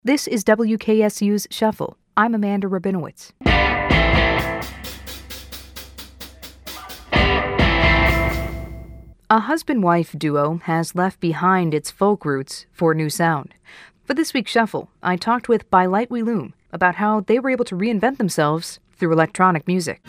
This is WKSU's Shuffle. I'm Amanda Rabinowitz. A husband-wife duo has left behind its folk roots for a new sound. For this week's Shuffle, I talked with By Light We Loom about how they were able to reinvent themselves through electronic music.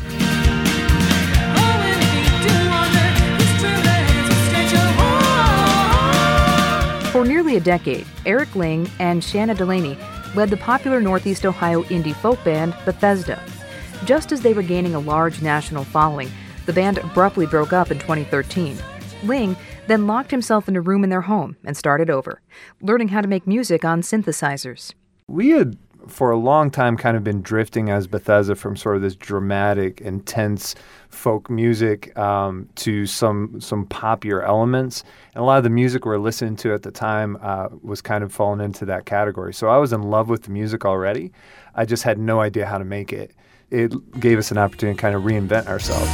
For nearly a decade, Eric Ling and Shanna Delaney led the popular Northeast Ohio indie folk band Bethesda. Just as they were gaining a large national following, the band abruptly broke up in 2013. Ling then locked himself in a room in their home and started over, learning how to make music on synthesizers. We had, for a long time, kind of been drifting as Bethesda from sort of this dramatic, intense folk music to some poppier elements. And a lot of the music we're listening to at the time was kind of falling into that category. So I was in love with the music already. I just had no idea how to make it. It gave us an opportunity to kind of reinvent ourselves.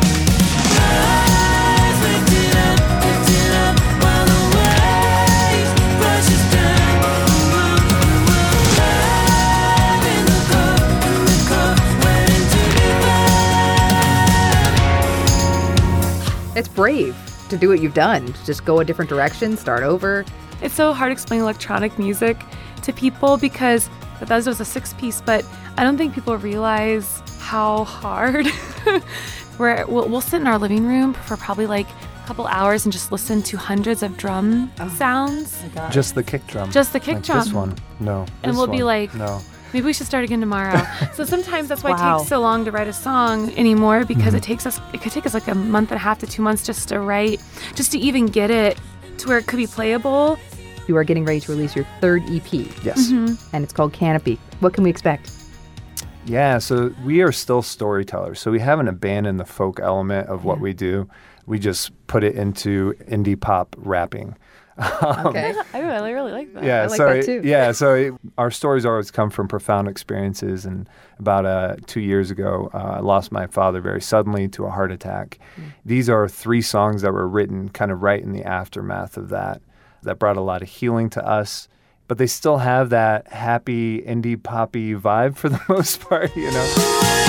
It's brave to do what you've done, just go a different direction, start over. It's so hard to explain electronic music to people because Bethesda was a 6-piece, but I don't think people realize how hard. We'll sit in our living room for probably like a couple hours and just listen to hundreds of drum sounds. Just the kick drum. Just the kick like drum. This one, no. And we'll be like, no. Maybe we should start again tomorrow. So sometimes that's why it takes so long to write a song anymore, because it could take us like a month and a half to 2 months just to write, just to even get it to where it could be playable. You are getting ready to release your third EP. Yes. And it's called Canopy. What can we expect? Yeah, so we are still storytellers. So we haven't abandoned the folk element of what we do. We just put it into indie pop rapping. Okay. I really like that. Yeah, I like that too. Yeah, so our stories always come from profound experiences. And about 2 years ago, I lost my father very suddenly to a heart attack. These are 3 songs that were written kind of right in the aftermath of that brought a lot of healing to us. But they still have that happy indie poppy vibe for the most part, you know.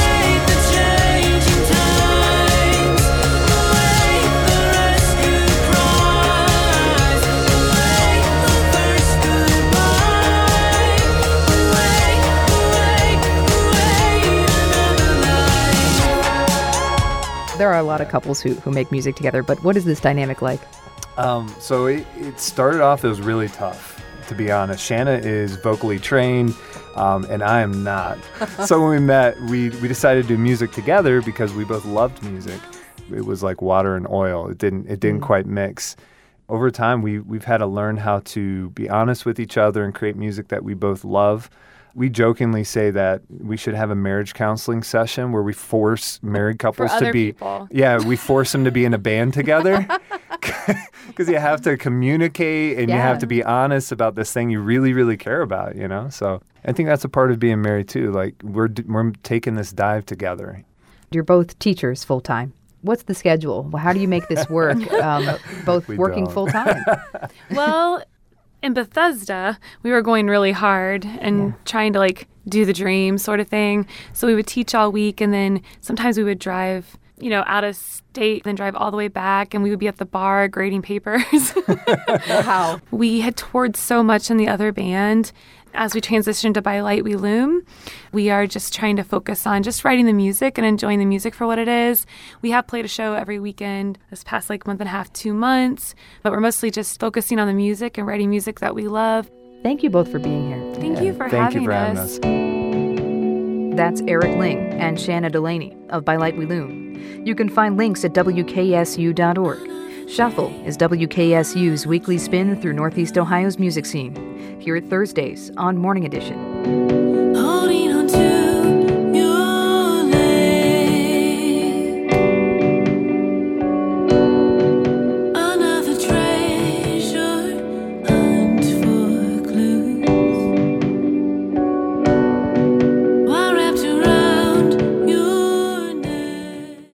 There are a lot of couples who make music together, but what is this dynamic like? So it started off, it was really tough, to be honest. Shanna is vocally trained, and I am not. So when we met, we decided to do music together because we both loved music. It was like water and oil. It didn't quite mix. Over time, we've had to learn how to be honest with each other and create music that we both love. We jokingly say that we should have a marriage counseling session where we force married couples to be people. Yeah, we force them to be in a band together. Because you have to communicate and you have to be honest about this thing you really, really care about, you know? So I think that's a part of being married too. Like we're taking this dive together. You're both teachers full-time. What's the schedule? Well, how do you make this work, both working full-time? Well, in Bethesda, we were going really hard and trying to like do the dream sort of thing. So we would teach all week, and then sometimes we would drive, out of state, then drive all the way back, and we would be at the bar grading papers. Wow. We had toured so much in the other band. As we transitioned to By Light We Loom, we are just trying to focus on just writing the music and enjoying the music for what it is. We have played a show every weekend this past month and a half, 2 months, but we're mostly just focusing on the music and writing music that we love. Thank you both for being here. Thank you for having us. That's Eric Ling and Shanna Delaney of By Light We Loom. You can find links at WKSU.org. Shuffle is WKSU's weekly spin through Northeast Ohio's music scene. Hear it Thursdays on Morning Edition.